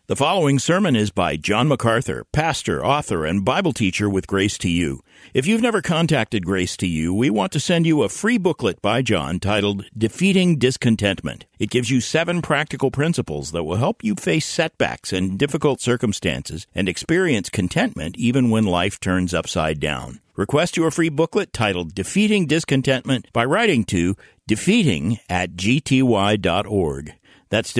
The following sermon is by John MacArthur, pastor, author, and Bible teacher with Grace to You. If you've never contacted Grace to You, we want to send you a free booklet by John titled Defeating Discontentment. It gives you 7 practical principles that will help you face setbacks and difficult circumstances and experience contentment even when life turns upside down. Request your free booklet titled Defeating Discontentment by writing to defeating@gty.org. That's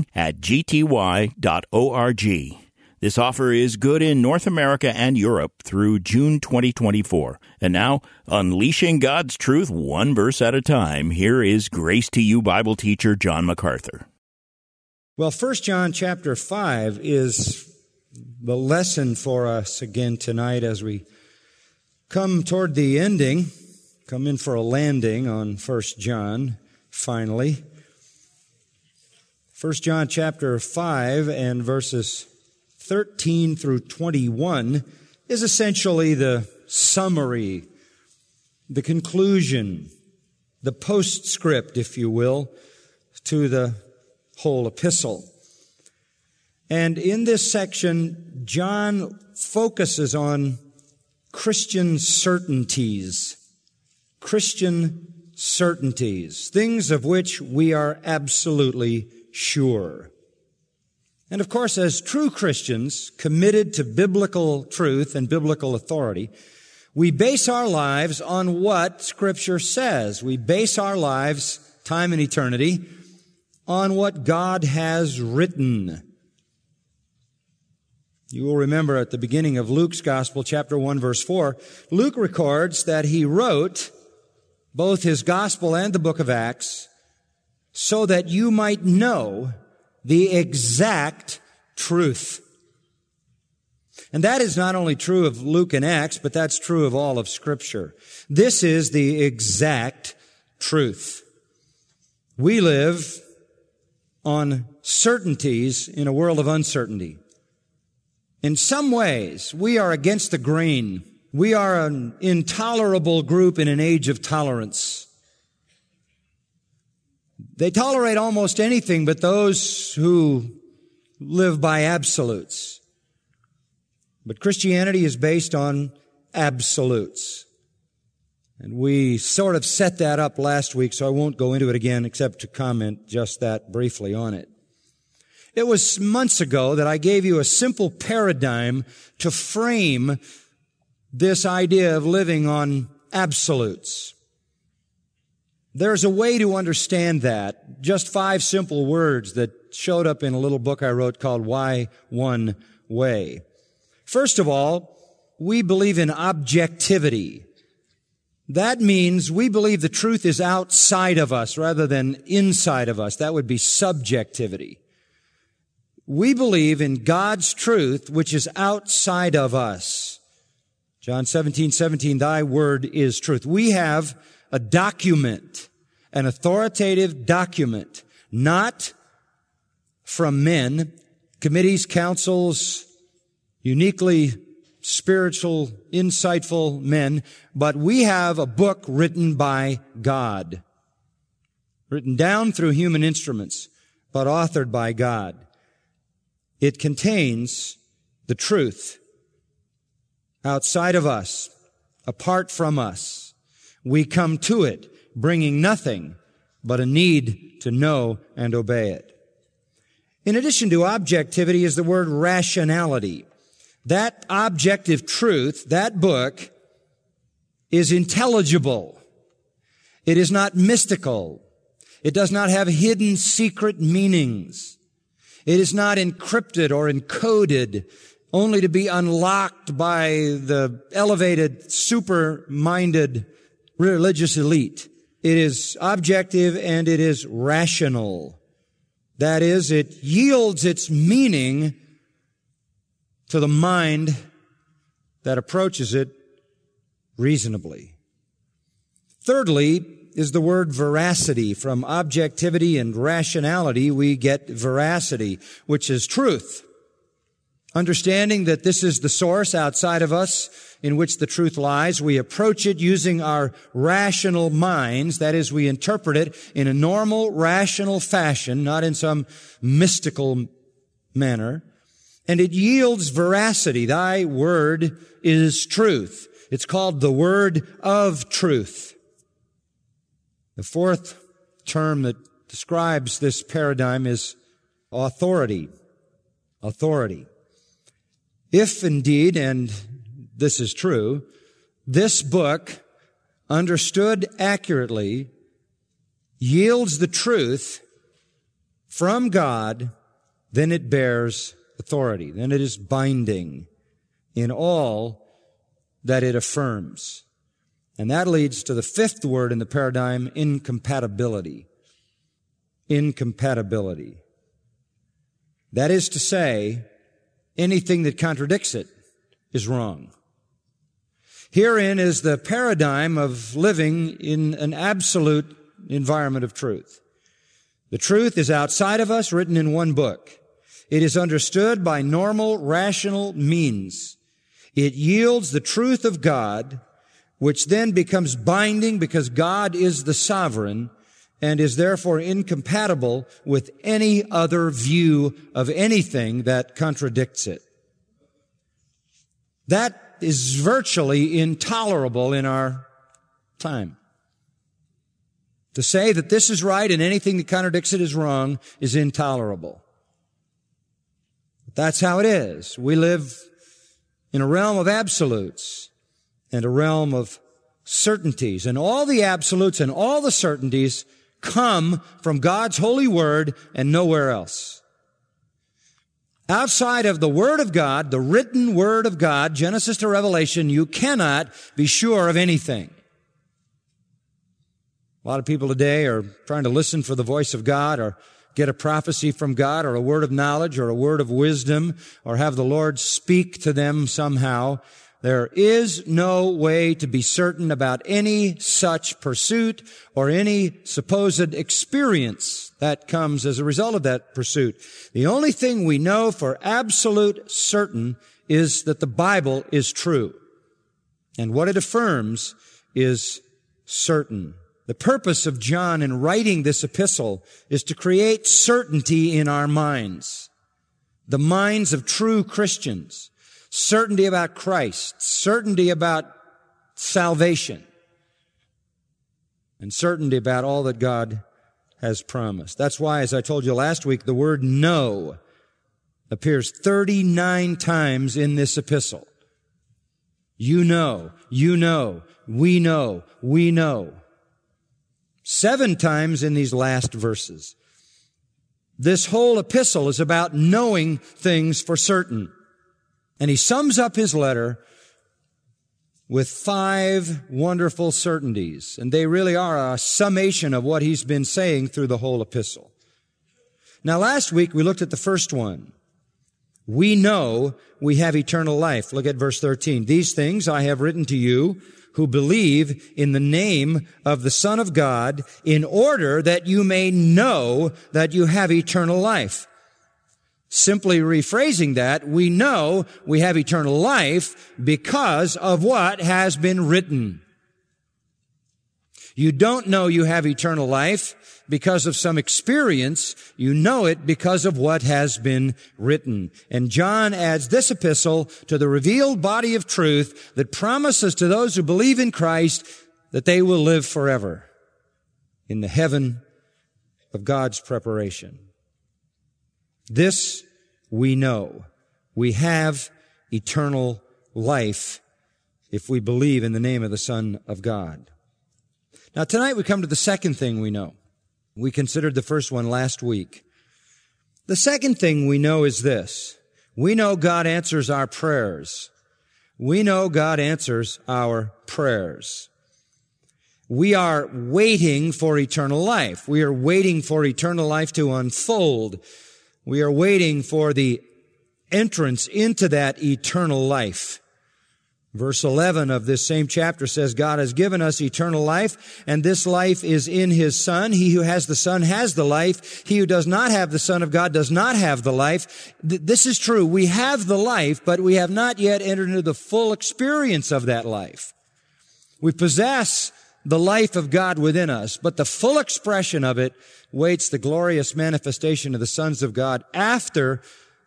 defeating@gty.org. This offer is good in North America and Europe through June 2024. And now, unleashing God's truth one verse at a time, here is Grace to You Bible teacher John MacArthur. Well, 1 John chapter 5 is the lesson for us again tonight as we come toward the ending, come in for a landing on 1 John, finally. 1 John chapter 5 and verses 13 through 21 is essentially the summary, the conclusion, the postscript, if you will, to the whole epistle. And in this section, John focuses on Christian certainties, things of which we are absolutely sure. And of course, as true Christians committed to biblical truth and biblical authority, we base our lives on what Scripture says. We base our lives, time and eternity, on what God has written. You will remember at the beginning of Luke's Gospel, chapter 1, verse 4, Luke records that he wrote both his Gospel and the book of Acts so that you might know the exact truth. And that is not only true of Luke and Acts, but that's true of all of Scripture. This is the exact truth. We live on certainties in a world of uncertainty. In some ways, we are against the grain. We are an intolerable group in an age of tolerance. They tolerate almost anything but those who live by absolutes. But Christianity is based on absolutes. And we sort of set that up last week, so I won't go into it again except to comment just that briefly on it. It was months ago that I gave you a simple paradigm to frame this idea of living on absolutes. There's a way to understand that. Just 5 simple words that showed up in a little book I wrote called Why One Way. First of all, we believe in objectivity. That means we believe the truth is outside of us rather than inside of us. That would be subjectivity. We believe in God's truth, which is outside of us. John 17:17, thy word is truth. We have a document, an authoritative document, not from men, committees, councils, uniquely spiritual, insightful men, but we have a book written by God, written down through human instruments, but authored by God. It contains the truth outside of us, apart from us. We come to it, bringing nothing but a need to know and obey it. In addition to objectivity is the word rationality. That objective truth, that book, is intelligible. It is not mystical. It does not have hidden secret meanings. It is not encrypted or encoded only to be unlocked by the elevated, super-minded religious elite. It is objective and it is rational. That is, it yields its meaning to the mind that approaches it reasonably. Thirdly is the word veracity. From objectivity and rationality, we get veracity, which is truth. Understanding that this is the source outside of us in which the truth lies, we approach it using our rational minds. That is, we interpret it in a normal, rational fashion, not in some mystical manner. and it yields veracity. Thy word is truth. It's called the word of truth. The fourth term that describes this paradigm is authority. Authority. If indeed, and this is true, this book, understood accurately, yields the truth from God, then it bears authority. Then it is binding in all that it affirms. And that leads to the fifth word in the paradigm, incompatibility. Incompatibility. That is to say, anything that contradicts it is wrong. Herein is the paradigm of living in an absolute environment of truth. The truth is outside of us, written in one book. It is understood by normal, rational means. It yields the truth of God, which then becomes binding because God is the sovereign and is therefore incompatible with any other view of anything that contradicts it. That is virtually intolerable in our time. To say that this is right and anything that contradicts it is wrong is intolerable. But that's how it is. We live in a realm of absolutes and a realm of certainties. And all the absolutes and all the certainties come from God's holy word and nowhere else. Outside of the Word of God, the written Word of God, Genesis to Revelation, you cannot be sure of anything. A lot of people today are trying to listen for the voice of God or get a prophecy from God or a word of knowledge or a word of wisdom or have the Lord speak to them somehow. There is no way to be certain about any such pursuit or any supposed experience that comes as a result of that pursuit. The only thing we know for absolute certain is that the Bible is true. And what it affirms is certain. The purpose of John in writing this epistle is to create certainty in our minds, the minds of true Christians. Certainty about Christ, certainty about salvation, and certainty about all that God has promised. That's why, as I told you last week, the word know appears 39 times in this epistle. You know, we know, we know. 7 times in these last verses. This whole epistle is about knowing things for certain. And he sums up his letter with 5 wonderful certainties. And they really are a summation of what he's been saying through the whole epistle. Now, last week we looked at the first one. We know we have eternal life. Look at verse 13. These things I have written to you who believe in the name of the Son of God, in order that you may know that you have eternal life. Simply rephrasing that, we know we have eternal life because of what has been written. You don't know you have eternal life because of some experience. You know it because of what has been written. And John adds this epistle to the revealed body of truth that promises to those who believe in Christ that they will live forever in the heaven of God's preparation. This we know. We have eternal life if we believe in the name of the Son of God. Now tonight we come to the second thing we know. We considered the first one last week. The second thing we know is this. We know God answers our prayers. We know God answers our prayers. We are waiting for eternal life. We are waiting for eternal life to unfold. We are waiting for the entrance into that eternal life. Verse 11 of this same chapter says, God has given us eternal life, and this life is in His Son. He who has the Son has the life. He who does not have the Son of God does not have the life. This is true. We have the life, but we have not yet entered into the full experience of that life. We possess the life of God within us, but the full expression of it waits the glorious manifestation of the sons of God after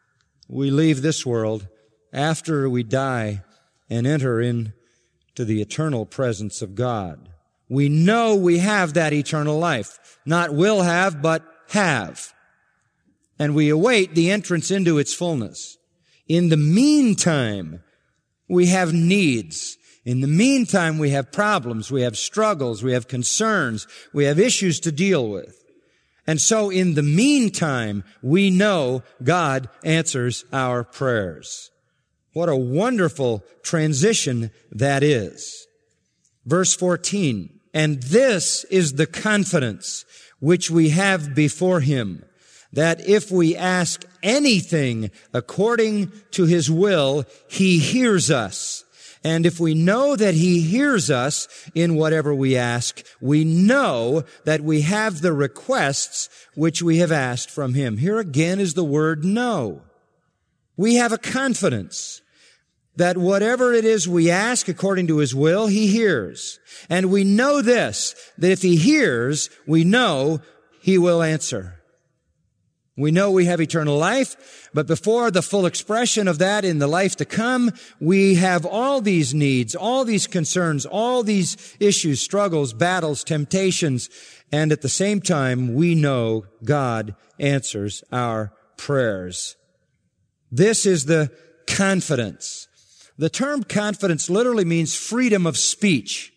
we leave this world, after we die and enter into the eternal presence of God. We know we have that eternal life. Not will have, but have. And we await the entrance into its fullness. In the meantime, we have needs. In the meantime, we have problems, we have struggles, we have concerns, we have issues to deal with. And so in the meantime, we know God answers our prayers. What a wonderful transition that is. Verse 14, and this is the confidence which we have before Him, that if we ask anything according to His will, He hears us. And if we know that He hears us in whatever we ask, we know that we have the requests which we have asked from Him. Here again is the word know. We have a confidence that whatever it is we ask according to His will, He hears. And we know this, that if He hears, we know He will answer. We know we have eternal life, but before the full expression of that in the life to come, we have all these needs, all these concerns, all these issues, struggles, battles, temptations, and at the same time, we know God answers our prayers. This is the confidence. The term confidence literally means freedom of speech.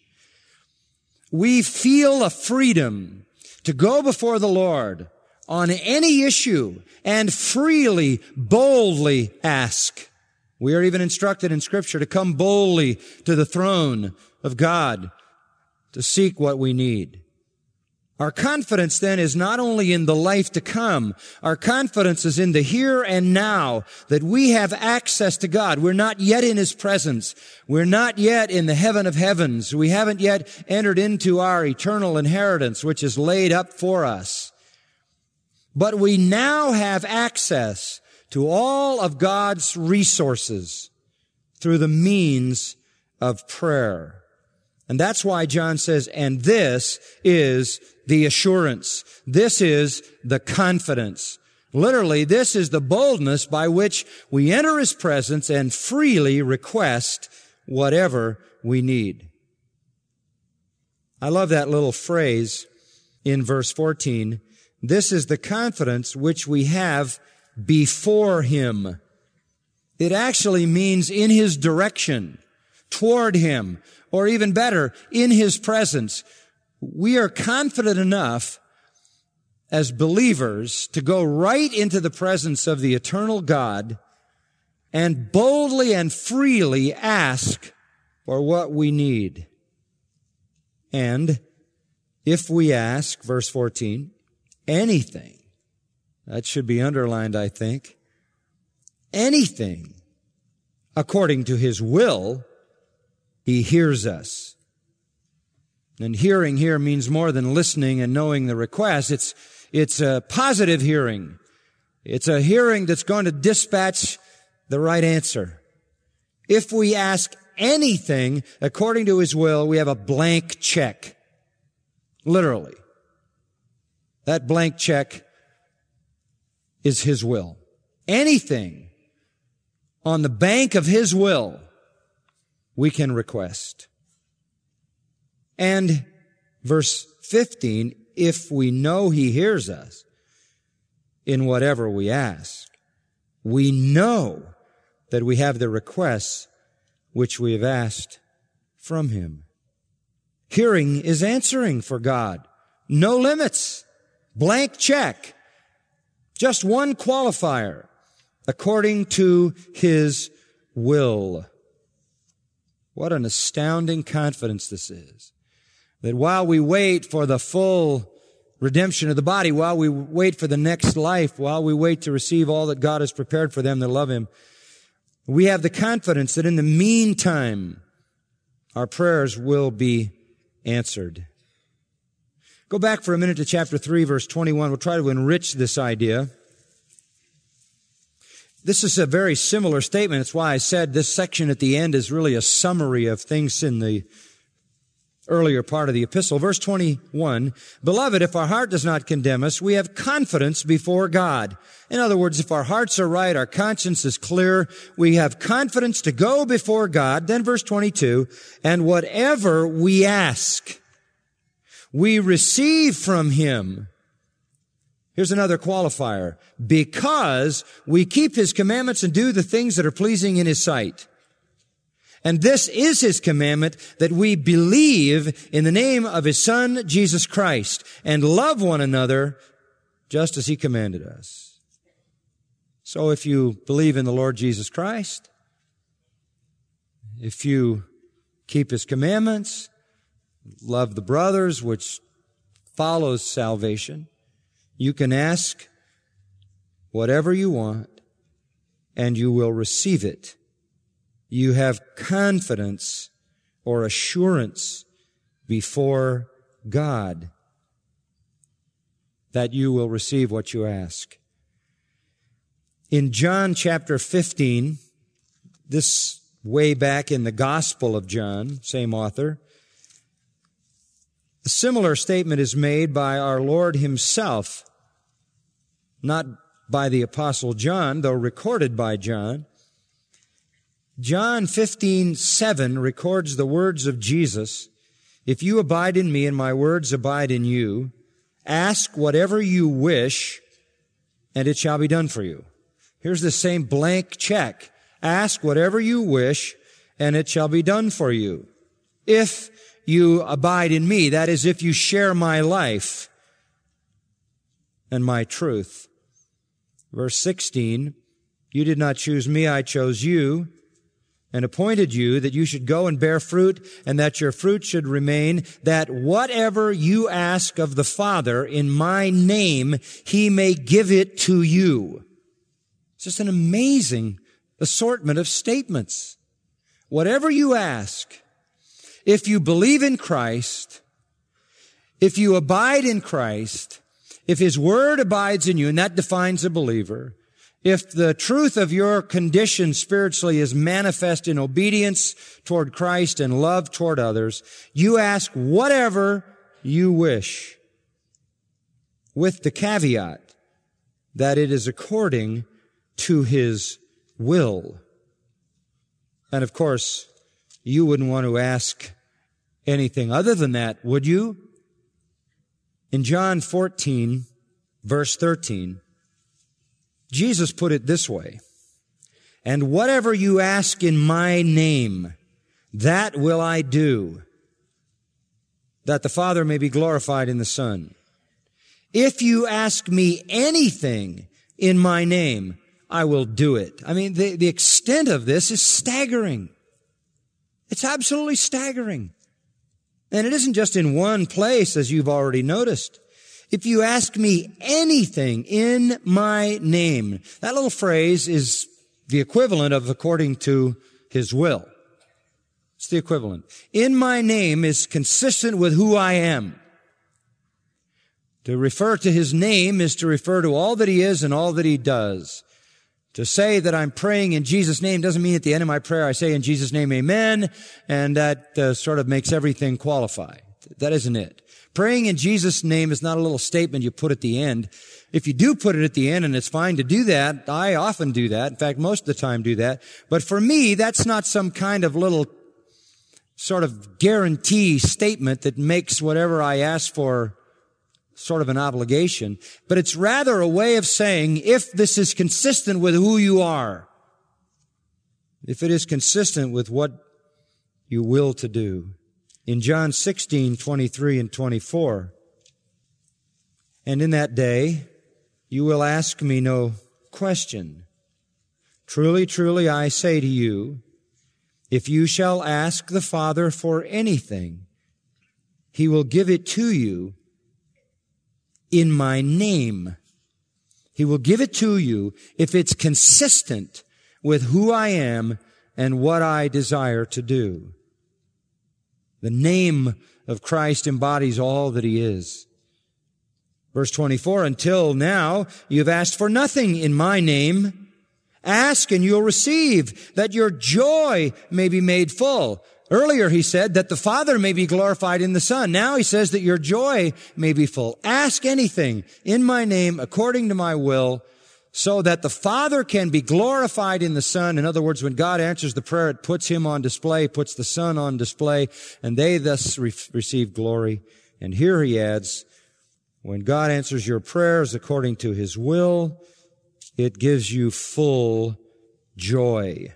We feel a freedom to go before the Lord on any issue and freely, boldly ask. We are even instructed in Scripture to come boldly to the throne of God to seek what we need. Our confidence then is not only in the life to come, our confidence is in the here and now, that we have access to God. We're not yet in His presence. We're not yet in the heaven of heavens. We haven't yet entered into our eternal inheritance, which is laid up for us. But we now have access to all of God's resources through the means of prayer. And that's why John says, and this is the assurance. This is the confidence. Literally, this is the boldness by which we enter His presence and freely request whatever we need. I love that little phrase in verse 14. This is the confidence which we have before Him. It actually means in His direction, toward Him, or even better, in His presence. We are confident enough as believers to go right into the presence of the eternal God and boldly and freely ask for what we need. And if we ask, verse 14, anything, that should be underlined, I think, anything according to His will, He hears us. And hearing here means more than listening and knowing the request. It's a positive hearing. It's a hearing that's going to dispatch the right answer. If we ask anything according to His will, we have a blank check. Literally. That blank check is His will. Anything on the bank of His will, we can request. And verse 15, if we know He hears us in whatever we ask, we know that we have the requests which we have asked from Him. Hearing is answering for God. No limits. Blank check. Just one qualifier. According to His will. What an astounding confidence this is. That while we wait for the full redemption of the body, while we wait for the next life, while we wait to receive all that God has prepared for them that love Him, we have the confidence that in the meantime, our prayers will be answered. Go back for a minute to chapter 3, verse 21. We'll try to enrich this idea. This is a very similar statement. It's why I said this section at the end is really a summary of things in the earlier part of the epistle. Verse 21, Beloved, if our heart does not condemn us, we have confidence before God. In other words, if our hearts are right, our conscience is clear, we have confidence to go before God. Then verse 22, and whatever we ask, we receive from Him. Here's another qualifier. Because we keep His commandments and do the things that are pleasing in His sight. And this is His commandment, that we believe in the name of His Son, Jesus Christ, and love one another just as He commanded us. So if you believe in the Lord Jesus Christ, if you keep His commandments, love the brothers, which follows salvation, you can ask whatever you want, and you will receive it. You have confidence or assurance before God that you will receive what you ask. In John chapter 15, this way back in the Gospel of John, same author, a similar statement is made by our Lord Himself, not by the Apostle John, though recorded by John. John 15:7 records the words of Jesus, If you abide in me and my words abide in you, ask whatever you wish, and it shall be done for you. Here's the same blank check. Ask whatever you wish, and it shall be done for you. If you abide in me, that is, if you share my life and my truth. Verse 16, You did not choose me, I chose you, and appointed you that you should go and bear fruit, and that your fruit should remain, that whatever you ask of the Father in my name, He may give it to you. It's just an amazing assortment of statements. Whatever you ask, if you believe in Christ, if you abide in Christ, if His Word abides in you, and that defines a believer, if the truth of your condition spiritually is manifest in obedience toward Christ and love toward others, you ask whatever you wish, with the caveat that it is according to His will. And of course, you wouldn't want to ask anything other than that, would you? In John 14, verse 13, Jesus put it this way, And whatever you ask in my name, that will I do, that the Father may be glorified in the Son. If you ask me anything in my name, I will do it. I mean, the extent of this is staggering. It's absolutely staggering. And it isn't just in one place, as you've already noticed. If you ask me anything in my name, that little phrase is the equivalent of according to His will. It's the equivalent. In my name is consistent with who I am. To refer to His name is to refer to all that He is and all that He does. To say that I'm praying in Jesus' name doesn't mean at the end of my prayer I say in Jesus' name, amen, and that sort of makes everything qualify. That isn't it. Praying in Jesus' name is not a little statement you put at the end. If you do put it at the end, and it's fine to do that, I often do that. In fact, most of the time do that. But for me, that's not some kind of little sort of guarantee statement that makes whatever I ask for sort of an obligation. But it's rather a way of saying, if this is consistent with who you are, if it is consistent with what you will to do. In John 16:23 and 24, And in that day you will ask me no question. Truly, truly, I say to you, if you shall ask the Father for anything, He will give it to you in my name. He will give it to you if it's consistent with who I am and what I desire to do. The name of Christ embodies all that He is. Verse 24, Until now you have asked for nothing in my name. Ask and you'll receive, that your joy may be made full. Earlier he said that the Father may be glorified in the Son. Now he says that your joy may be full. Ask anything in my name according to my will, so that the Father can be glorified in the Son. In other words, when God answers the prayer, it puts him on display, puts the Son on display, and they thus receive glory. And here he adds, when God answers your prayers according to his will, it gives you full joy.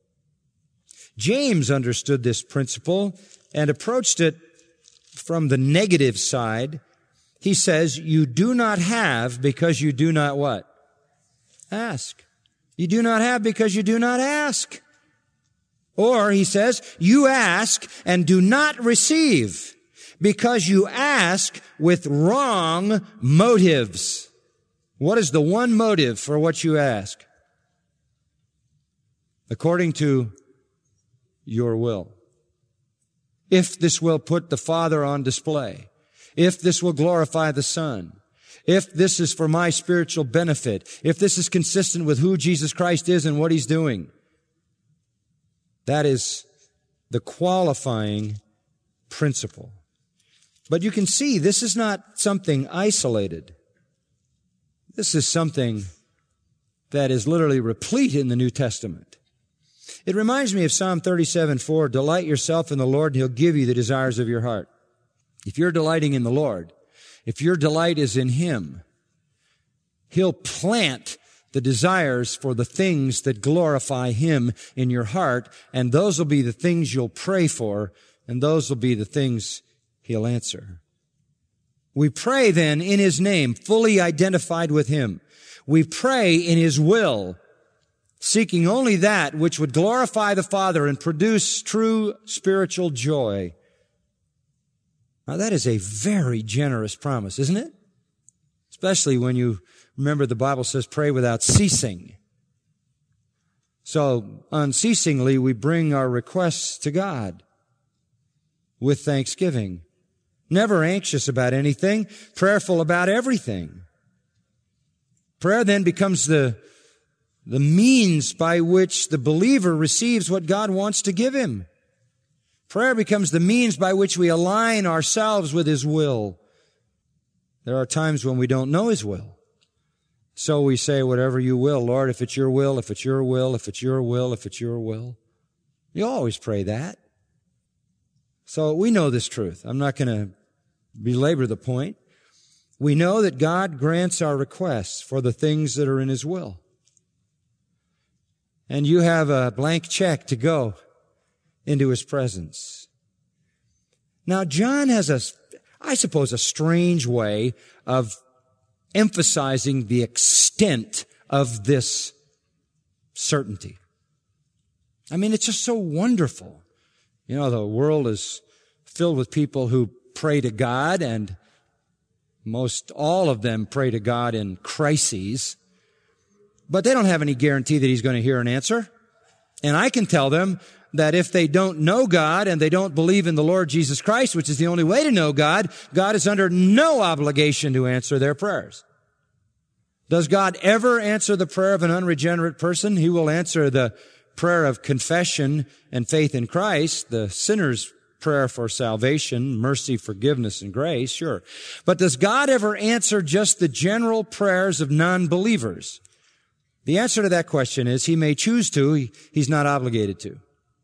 James understood this principle and approached it from the negative side. He says, you do not have because you do not what? Ask. You do not have because you do not ask. Or, he says, you ask and do not receive because you ask with wrong motives. What is the one motive for what you ask? According to your will. If this will put the Father on display, if this will glorify the Son, if this is for my spiritual benefit, if this is consistent with who Jesus Christ is and what he's doing, that is the qualifying principle. But you can see this is not something isolated. This is something that is literally replete in the New Testament. It reminds me of Psalm 37:4, delight yourself in the Lord and he'll give you the desires of your heart. If you're delighting in the Lord, if your delight is in him, he'll plant the desires for the things that glorify him in your heart, and those will be the things you'll pray for, and those will be the things he'll answer. We pray then in his name, fully identified with him. We pray in his will, seeking only that which would glorify the Father and produce true spiritual joy. Now that is a very generous promise, isn't it? Especially when you remember the Bible says pray without ceasing. So unceasingly we bring our requests to God with thanksgiving. Never anxious about anything, prayerful about everything. Prayer then becomes the means by which the believer receives what God wants to give him. Prayer becomes the means by which we align ourselves with his will. There are times when we don't know his will. So we say, whatever you will, Lord, if it's your will, if it's your will, if it's your will, if it's your will. You always pray that. So we know this truth. I'm not going to belabor the point. We know that God grants our requests for the things that are in his will. And you have a blank check to go into his presence. Now, John has I suppose, a strange way of emphasizing the extent of this certainty. I mean, it's just so wonderful. You know, the world is filled with people who pray to God, and most all of them pray to God in crises, but they don't have any guarantee that he's going to hear an answer. And I can tell them that if they don't know God and they don't believe in the Lord Jesus Christ, which is the only way to know God, God is under no obligation to answer their prayers. Does God ever answer the prayer of an unregenerate person? He will answer the prayer of confession and faith in Christ, the sinner's prayer for salvation, mercy, forgiveness, and grace, sure. But does God ever answer just the general prayers of non-believers? The answer to that question is he may choose to, he's not obligated to.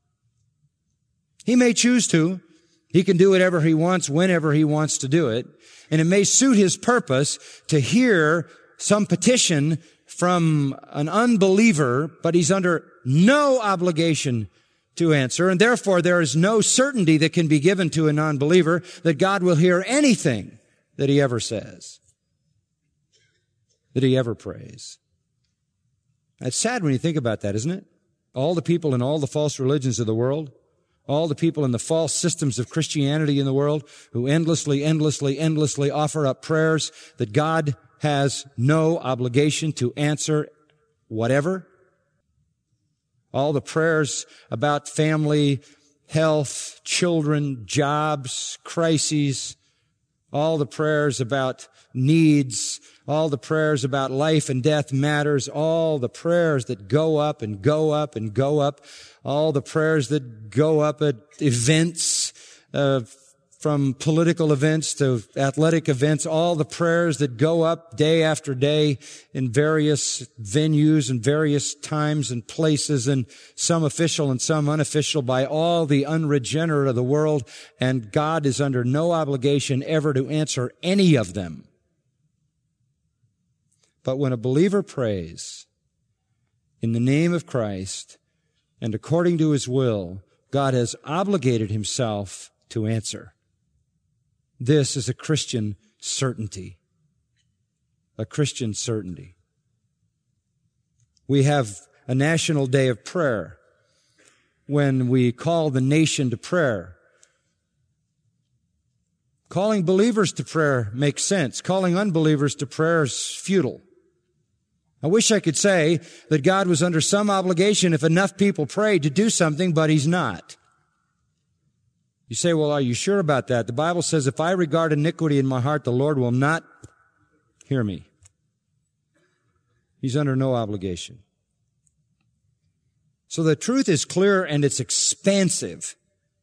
He may choose to. He can do whatever he wants, whenever he wants to do it. And it may suit his purpose to hear some petition from an unbeliever, but he's under no obligation to answer. And therefore, there is no certainty that can be given to a non-believer that God will hear anything that he ever says, that he ever prays. It's sad when you think about that, isn't it? All the people in all the false religions of the world, all the people in the false systems of Christianity in the world who endlessly offer up prayers that God has no obligation to answer whatever. All the prayers about family, health, children, jobs, crises, all the prayers about needs, all the prayers about life and death matters, all the prayers that go up and go up and go up, all the prayers that go up at events, from political events to athletic events, all the prayers that go up day after day in various venues and various times and places, and some official and some unofficial, by all the unregenerate of the world, and God is under no obligation ever to answer any of them. But when a believer prays in the name of Christ and according to His will, God has obligated Himself to answer. This is a Christian certainty. A Christian certainty. We have a national day of prayer when we call the nation to prayer. Calling believers to prayer makes sense. Calling unbelievers to prayer is futile. I wish I could say that God was under some obligation if enough people prayed to do something, but He's not. You say, well, are you sure about that? The Bible says, if I regard iniquity in my heart, the Lord will not hear me. He's under no obligation. So the truth is clear and it's expansive.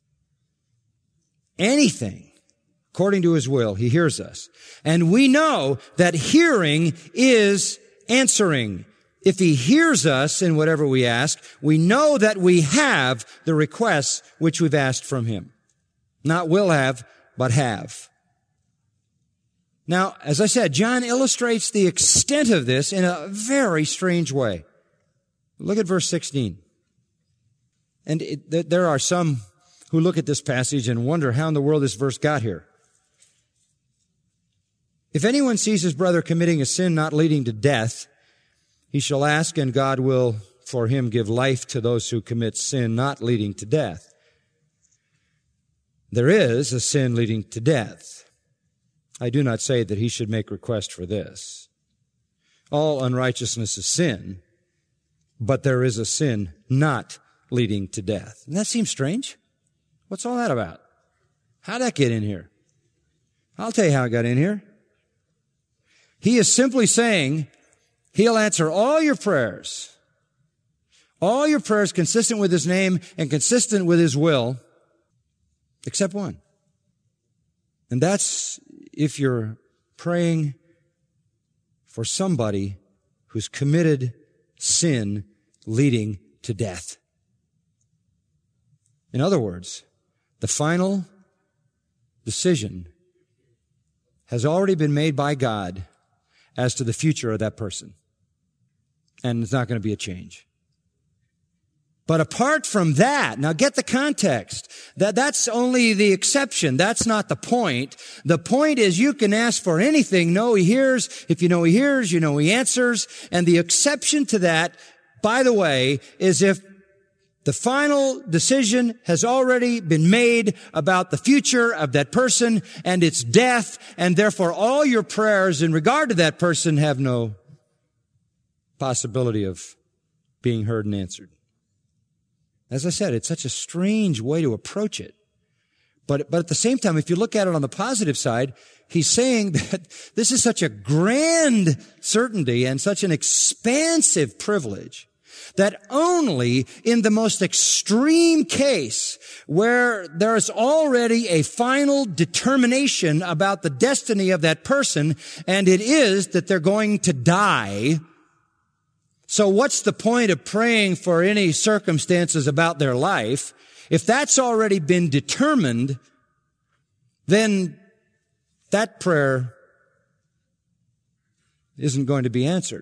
Anything, according to His will, He hears us. And we know that hearing is answering. If He hears us in whatever we ask, we know that we have the requests which we've asked from Him. Not will have, but have. Now, as I said, John illustrates the extent of this in a very strange way. Look at verse 16. And there are some who look at this passage and wonder how in the world this verse got here. If anyone sees his brother committing a sin not leading to death, he shall ask, and God will for him give life to those who commit sin not leading to death. There is a sin leading to death. I do not say that he should make request for this. All unrighteousness is sin, but there is a sin not leading to death. And that seems strange. What's all that about? How'd that get in here? I'll tell you how it got in here. He is simply saying He'll answer all your prayers consistent with His name and consistent with His will, except one. And that's if you're praying for somebody who's committed sin leading to death. In other words, the final decision has already been made by God as to the future of that person. And it's not going to be a change. But apart from that, now get the context. That's only the exception. That's not the point. The point is you can ask for anything. Know He hears. If you know He hears, you know He answers. And the exception to that, by the way, is if the final decision has already been made about the future of that person and its death, and therefore all your prayers in regard to that person have no possibility of being heard and answered. As I said, it's such a strange way to approach it. But at the same time, if you look at it on the positive side, He's saying that this is such a grand certainty and such an expansive privilege that only in the most extreme case where there is already a final determination about the destiny of that person, and it is that they're going to die. So what's the point of praying for any circumstances about their life? If that's already been determined, then that prayer isn't going to be answered.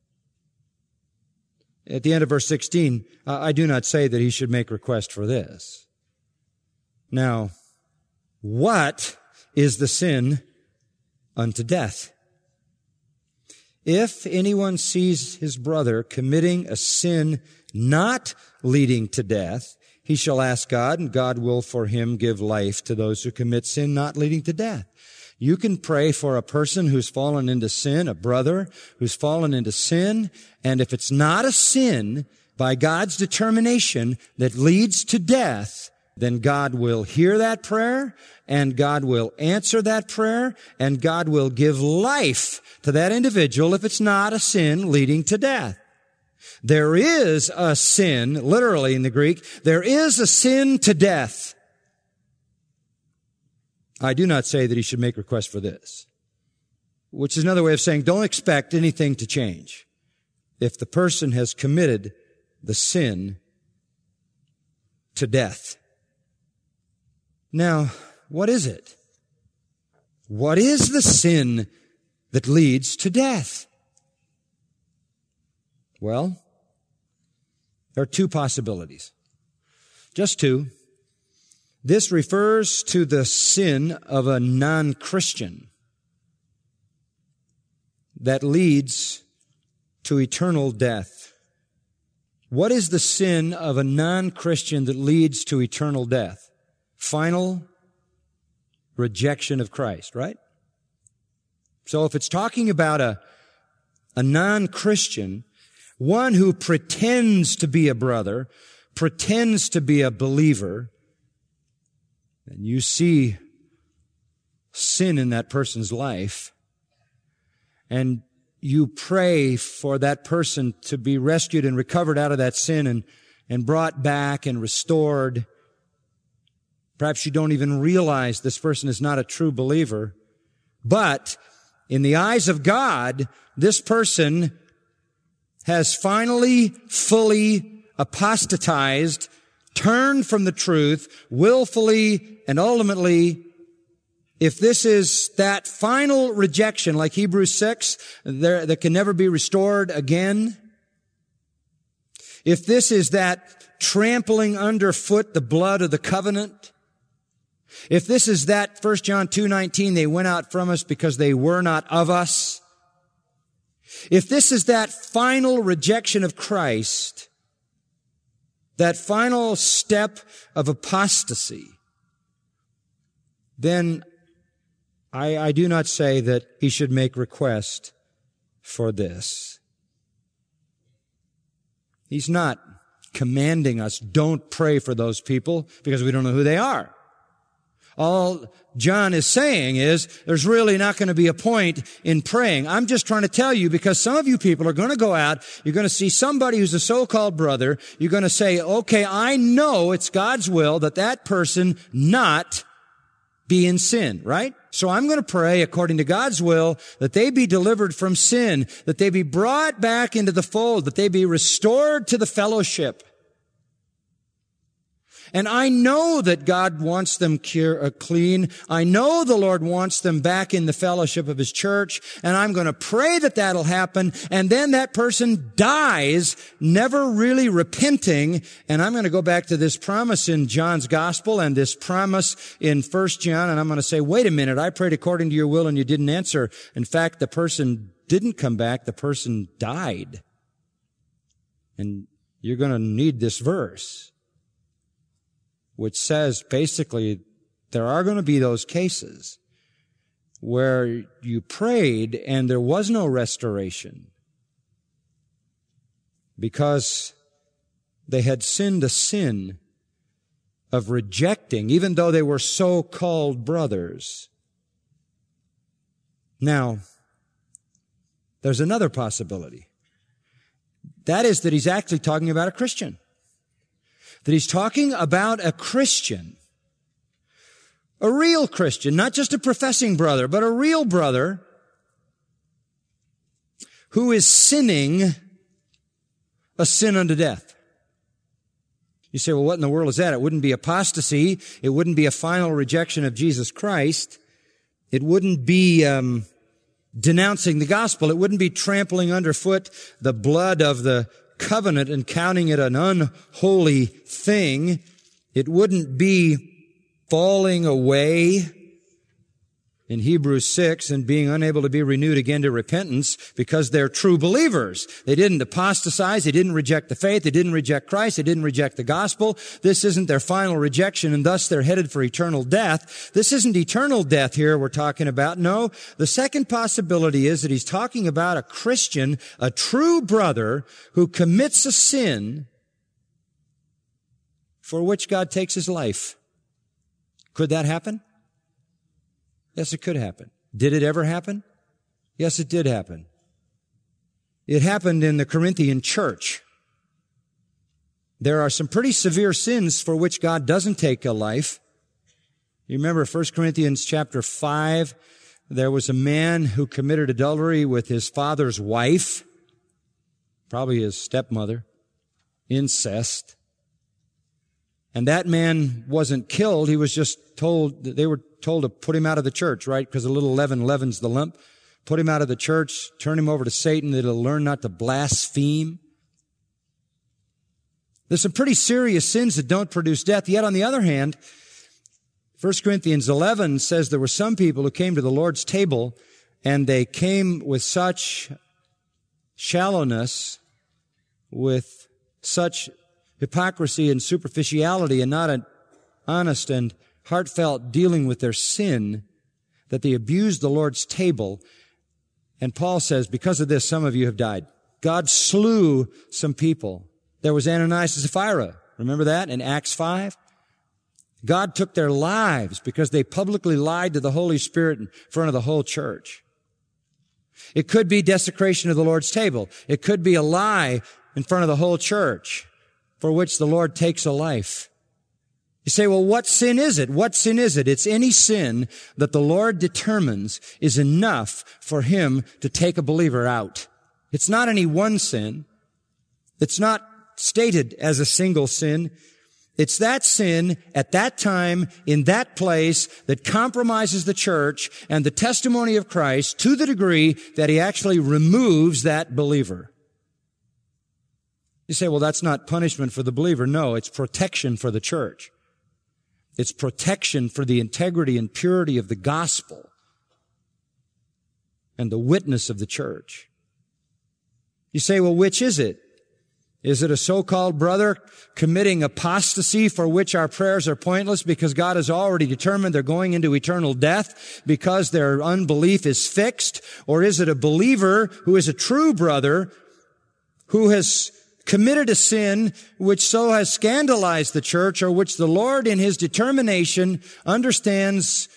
At the end of verse 16, I do not say that he should make request for this. Now, what is the sin unto death? If anyone sees his brother committing a sin not leading to death, he shall ask God, and God will for him give life to those who commit sin not leading to death. You can pray for a person who's fallen into sin, a brother who's fallen into sin, and if it's not a sin by God's determination that leads to death, then God will hear that prayer, and God will answer that prayer, and God will give life to that individual if it's not a sin leading to death. There is a sin, literally in the Greek, there is a sin to death. I do not say that he should make request for this, which is another way of saying don't expect anything to change if the person has committed the sin to death. Now, what is it? What is the sin that leads to death? Well, there are two possibilities. Just two. This refers to the sin of a non-Christian that leads to eternal death. What is the sin of a non-Christian that leads to eternal death? Final rejection of Christ, right? So if it's talking about a non-Christian, one who pretends to be a brother, pretends to be a believer, and you see sin in that person's life, and you pray for that person to be rescued and recovered out of that sin and brought back and restored. Perhaps you don't even realize this person is not a true believer. But in the eyes of God, this person has finally, fully apostatized, turned from the truth, willfully and ultimately. If this is that final rejection, like Hebrews 6, that can never be restored again, if this is that trampling underfoot the blood of the covenant, if this is that 1 John 2:19, they went out from us because they were not of us, if this is that final rejection of Christ, that final step of apostasy, then I do not say that he should make request for this. He's not commanding us, don't pray for those people because we don't know who they are. All John is saying is there's really not going to be a point in praying. I'm just trying to tell you because some of you people are going to go out, you're going to see somebody who's a so-called brother, you're going to say, okay, I know it's God's will that that person not be in sin, right? So I'm going to pray according to God's will that they be delivered from sin, that they be brought back into the fold, that they be restored to the fellowship. And I know that God wants them clean. I know the Lord wants them back in the fellowship of His church. And I'm going to pray that that'll happen. And then that person dies, never really repenting. And I'm going to go back to this promise in John's gospel and this promise in 1 John. And I'm going to say, wait a minute, I prayed according to your will and you didn't answer. In fact, the person didn't come back. The person died. And you're going to need this verse, which says basically there are going to be those cases where you prayed and there was no restoration because they had sinned a sin of rejecting, even though they were so-called brothers. Now, there's another possibility. That is that he's actually talking about a Christian. That he's talking about a Christian, a real Christian, not just a professing brother, but a real brother who is sinning a sin unto death. You say, well, what in the world is that? It wouldn't be apostasy. It wouldn't be a final rejection of Jesus Christ. It wouldn't be denouncing the gospel. It wouldn't be trampling underfoot the blood of the covenant and counting it an unholy thing. It wouldn't be falling away in Hebrews 6 and being unable to be renewed again to repentance because they're true believers. They didn't apostatize. They didn't reject the faith. They didn't reject Christ. They didn't reject the gospel. This isn't their final rejection, and thus they're headed for eternal death. This isn't eternal death here we're talking about. No, the second possibility is that he's talking about a Christian, a true brother who commits a sin for which God takes his life. Could that happen? Yes, it could happen. Did it ever happen? Yes, it did happen. It happened in the Corinthian church. There are some pretty severe sins for which God doesn't take a life. You remember 1 Corinthians chapter 5, there was a man who committed adultery with his father's wife, probably his stepmother, incest. And that man wasn't killed. He was just told, they were told to put him out of the church, right? Because a little leaven leavens the lump. Put him out of the church, turn him over to Satan, that he'll learn not to blaspheme. There's some pretty serious sins that don't produce death. Yet on the other hand, 1 Corinthians 11 says there were some people who came to the Lord's table and they came with such shallowness, with such hypocrisy and superficiality, and not an honest and heartfelt dealing with their sin, that they abused the Lord's table. And Paul says, because of this, some of you have died. God slew some people. There was Ananias and Sapphira. Remember that in Acts 5? God took their lives because they publicly lied to the Holy Spirit in front of the whole church. It could be desecration of the Lord's table. It could be a lie in front of the whole church for which the Lord takes a life. You say, well, what sin is it? What sin is it? It's any sin that the Lord determines is enough for him to take a believer out. It's not any one sin. It's not stated as a single sin. It's that sin at that time, in that place, that compromises the church and the testimony of Christ to the degree that he actually removes that believer. You say, well, that's not punishment for the believer. No, it's protection for the church. It's protection for the integrity and purity of the gospel and the witness of the church. You say, well, which is it? Is it a so-called brother committing apostasy for which our prayers are pointless because God has already determined they're going into eternal death because their unbelief is fixed? Or is it a believer who is a true brother who has committed a sin which so has scandalized the church, or which the Lord in his determination understands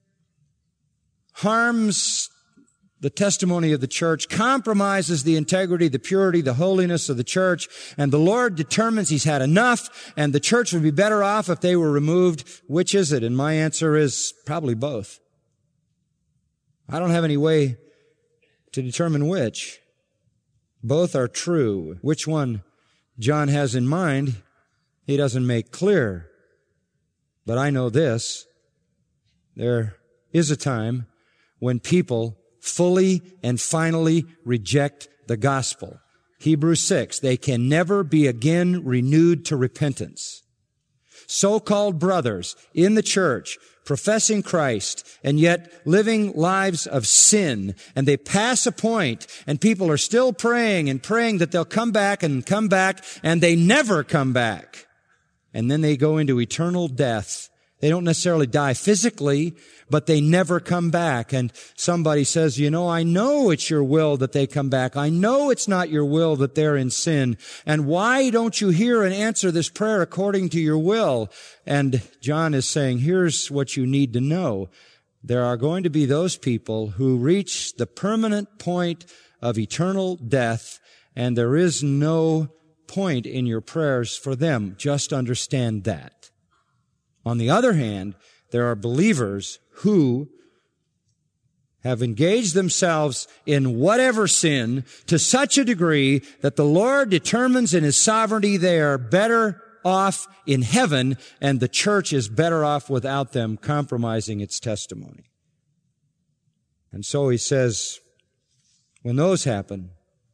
harms the testimony of the church, compromises the integrity, the purity, the holiness of the church, and the Lord determines he's had enough and the church would be better off if they were removed? Which is it? And my answer is probably both. I don't have any way to determine which. Both are true. Which one John has in mind, he doesn't make clear. But I know this. There is a time when people fully and finally reject the gospel. Hebrews 6, they can never be again renewed to repentance. So-called brothers in the church professing Christ and yet living lives of sin, and they pass a point and people are still praying and praying that they'll come back, and they never come back. And then they go into eternal death. They don't necessarily die physically, but they never come back. And somebody says, I know it's your will that they come back. I know it's not your will that they're in sin. And why don't you hear and answer this prayer according to your will? And John is saying, here's what you need to know. There are going to be those people who reach the permanent point of eternal death, and there is no point in your prayers for them. Just understand that. On the other hand, there are believers who have engaged themselves in whatever sin to such a degree that the Lord determines in his sovereignty they are better off in heaven, and the church is better off without them, compromising its testimony. And so he says, when those happen,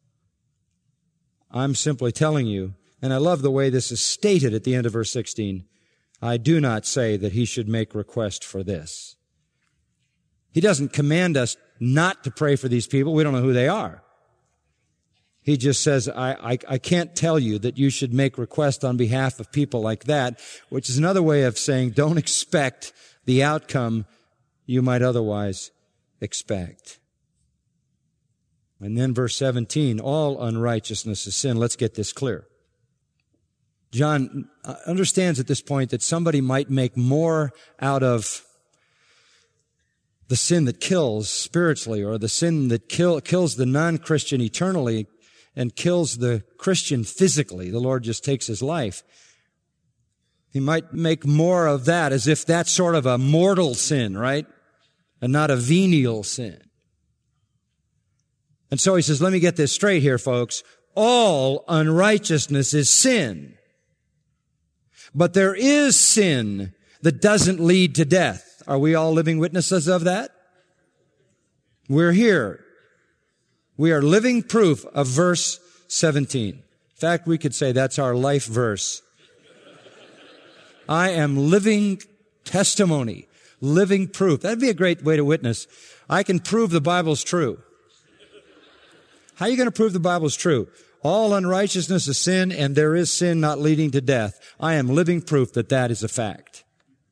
I'm simply telling you, and I love the way this is stated at the end of verse 16, I do not say that he should make request for this. He doesn't command us not to pray for these people. We don't know who they are. He just says, I can't tell you that you should make request on behalf of people like that, which is another way of saying don't expect the outcome you might otherwise expect. And then verse 17, all unrighteousness is sin. Let's get this clear. John understands at this point that somebody might make more out of the sin that kills spiritually, or the sin that kills the non-Christian eternally and kills the Christian physically. The Lord just takes his life. He might make more of that as if that's sort of a mortal sin, right? And not a venial sin. And so he says, let me get this straight here, folks. All unrighteousness is sin. But there is sin that doesn't lead to death. Are we all living witnesses of that? We're here. We are living proof of verse 17. In fact, we could say that's our life verse. I am living testimony, living proof. That'd be a great way to witness. I can prove the Bible's true. How are you going to prove the Bible's true? All unrighteousness is sin, and there is sin not leading to death. I am living proof that that is a fact.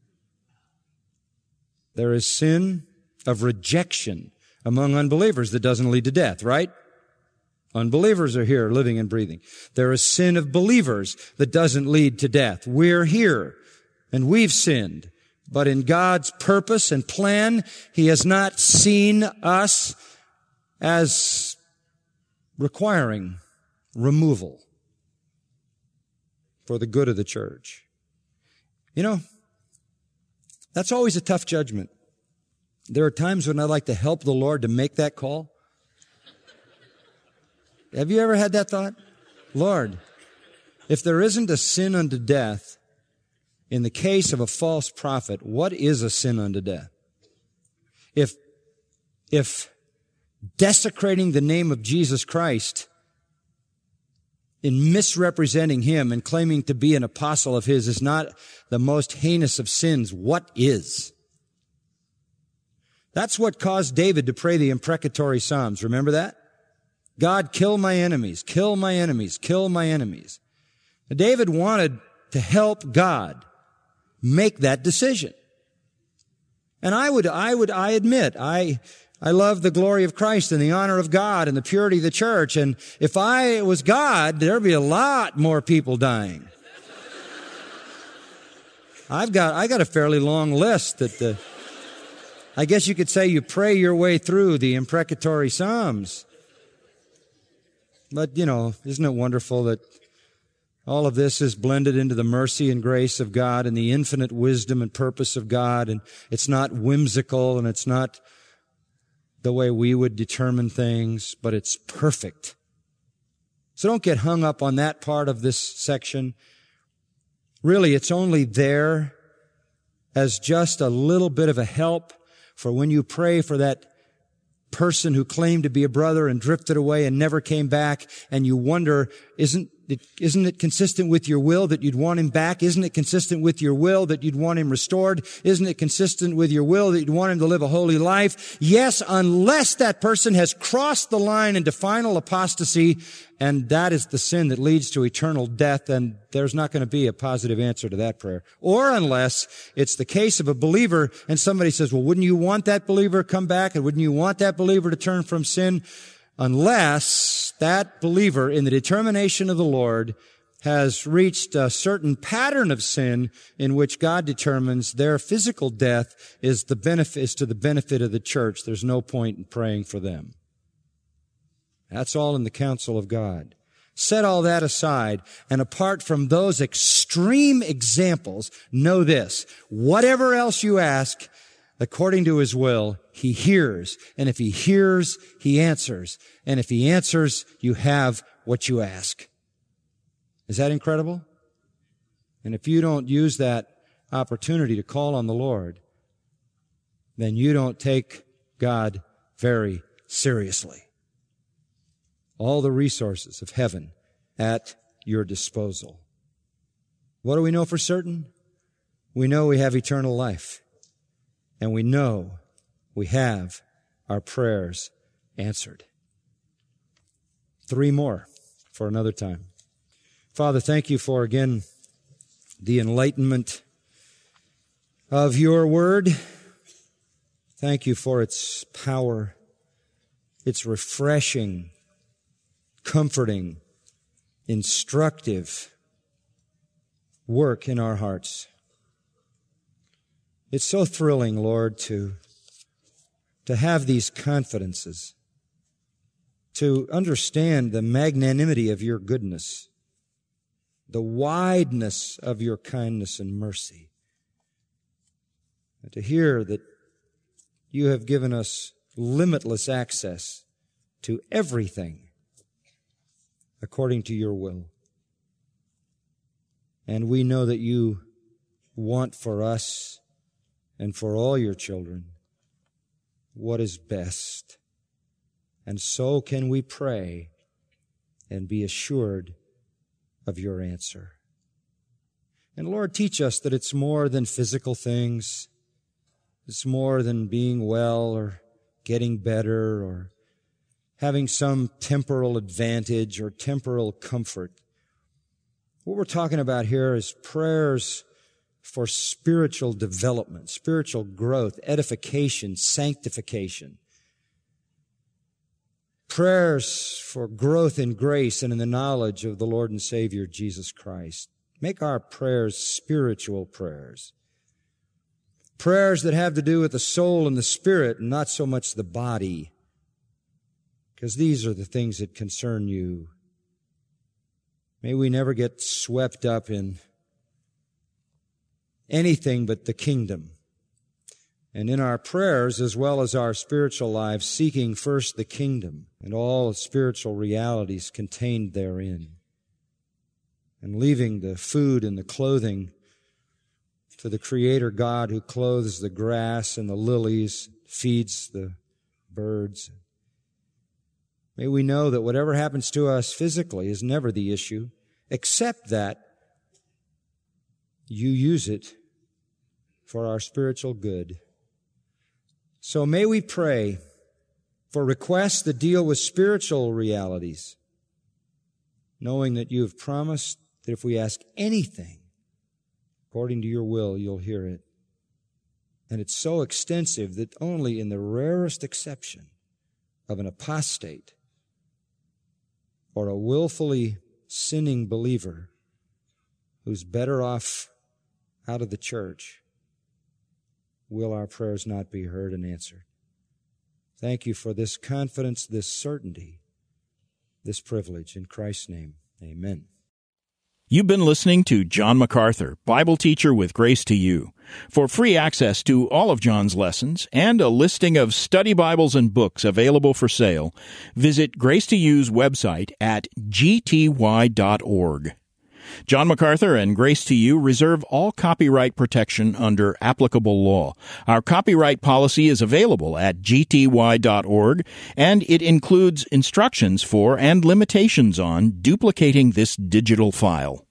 There is sin of rejection among unbelievers that doesn't lead to death, right? Unbelievers are here living and breathing. There is sin of believers that doesn't lead to death. We're here, and we've sinned. But in God's purpose and plan, He has not seen us as requiring removal for the good of the church. You know, that's always a tough judgment. There are times when I'd like to help the Lord to make that call. Have you ever had that thought? Lord, if there isn't a sin unto death in the case of a false prophet, what is a sin unto death? If desecrating the name of Jesus Christ in misrepresenting Him and claiming to be an apostle of His is not the most heinous of sins, what is? That's what caused David to pray the imprecatory Psalms. Remember that? God, kill my enemies, kill my enemies, kill my enemies. Now, David wanted to help God make that decision. And I admit, I love the glory of Christ and the honor of God and the purity of the church. And if I was God, there'd be a lot more people dying. I got a fairly long list that I guess you could say you pray your way through the imprecatory Psalms. But, you know, isn't it wonderful that all of this is blended into the mercy and grace of God and the infinite wisdom and purpose of God, and it's not whimsical and it's not the way we would determine things, but it's perfect. So don't get hung up on that part of this section. Really, it's only there as just a little bit of a help for when you pray for that person who claimed to be a brother and drifted away and never came back, and you wonder, isn't it consistent with your will that you'd want him back? Isn't it consistent with your will that you'd want him restored? Isn't it consistent with your will that you'd want him to live a holy life? Yes, unless that person has crossed the line into final apostasy, and that is the sin that leads to eternal death, then there's not going to be a positive answer to that prayer. Or unless it's the case of a believer and somebody says, well, wouldn't you want that believer to come back, and wouldn't you want that believer to turn from sin? Unless that believer in the determination of the Lord has reached a certain pattern of sin in which God determines their physical death is to the benefit of the church, there's no point in praying for them. That's all in the counsel of God. Set all that aside, and apart from those extreme examples, know this: whatever else you ask, according to His will, He hears. And if He hears, He answers. And if He answers, you have what you ask. Is that incredible? And if you don't use that opportunity to call on the Lord, then you don't take God very seriously. All the resources of heaven at your disposal. What do we know for certain? We know we have eternal life. And we know we have our prayers answered. 3 more for another time. Father, thank you for, again, the enlightenment of your word. Thank you for its power, its refreshing, comforting, instructive, work in our hearts. It's so thrilling, Lord, to have these confidences, to understand the magnanimity of your goodness, the wideness of your kindness and mercy, and to hear that you have given us limitless access to everything according to your will. And we know that you want for us and for all your children what is best. And so can we pray and be assured of your answer. And Lord, teach us that it's more than physical things. It's more than being well or getting better or having some temporal advantage or temporal comfort. What we're talking about here is prayers for spiritual development, spiritual growth, edification, sanctification. Prayers for growth in grace and in the knowledge of the Lord and Savior Jesus Christ. Make our prayers spiritual prayers. Prayers that have to do with the soul and the spirit and not so much the body, because these are the things that concern you. May we never get swept up in anything but the kingdom. And in our prayers, as well as our spiritual lives, seeking first the kingdom and all the spiritual realities contained therein, and leaving the food and the clothing to the Creator God who clothes the grass and the lilies, feeds the birds. May we know that whatever happens to us physically is never the issue, except that you use it for our spiritual good. So may we pray for requests that deal with spiritual realities, knowing that you have promised that if we ask anything according to your will, you'll hear it. And it's so extensive that only in the rarest exception of an apostate or a willfully sinning believer who's better off out of the church will our prayers not be heard and answered. Thank you for this confidence, this certainty, this privilege. In Christ's name, amen. You've been listening to John MacArthur, Bible teacher with Grace to You. For free access to all of John's lessons and a listing of study Bibles and books available for sale, visit Grace to You's website at gty.org. John MacArthur and Grace to You reserve all copyright protection under applicable law. Our copyright policy is available at gty.org, and it includes instructions for and limitations on duplicating this digital file.